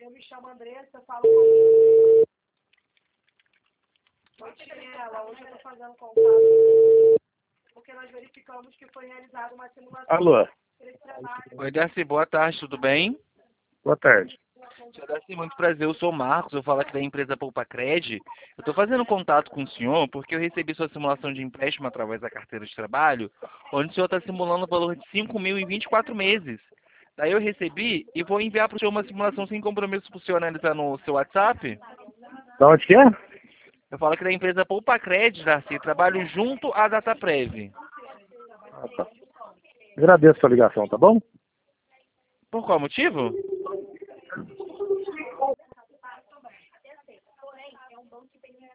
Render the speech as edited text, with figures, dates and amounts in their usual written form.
Eu me chamo Andressa, falo com ela. Hoje eu estou fazendo contato porque nós verificamos que foi realizada uma simulação. Alô? Oi, Darcy, boa tarde, tudo bem? Boa tarde. Senhor Darcy, muito prazer, eu sou o Marcos, eu falo aqui da empresa PoupaCred. Eu estou fazendo contato com o senhor porque eu recebi sua simulação de empréstimo através da carteira de trabalho, onde o senhor está simulando o valor de 5 mil em 24 meses. Daí eu recebi e vou enviar para o senhor uma simulação sem compromisso para o senhor analisar no seu WhatsApp. Da onde que é? Eu falo aqui da empresa PoupaCred, Darcy, trabalho junto à DataPrev. Ah, tá. Agradeço a sua ligação, tá bom? Por qual motivo?